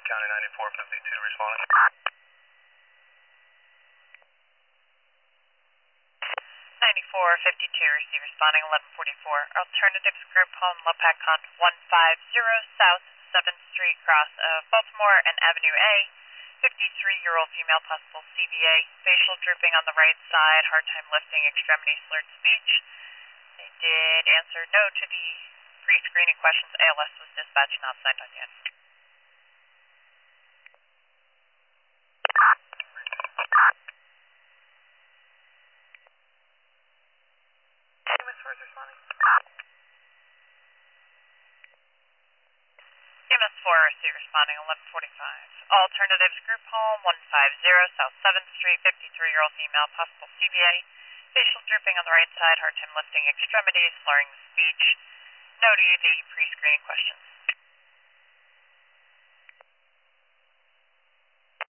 County 9452 responding. 9452, receive responding 1144. Alternatives group home, LaPacon 150 South 7th Street, cross of Baltimore and Avenue A. 53-year-old female, possible CVA. Facial drooping on the right side, hard time lifting, extremity, slurred speech. They did answer no to the pre-screening questions. ALS was dispatched, not signed on yet. MS4 is responding. MS4, receive responding 1145. Alternatives group home 150 South 7th Street, 53-year-old female, possible CVA. Facial drooping on the right side, hard time lifting, extremities, slurring the speech. No to the pre-screening questions.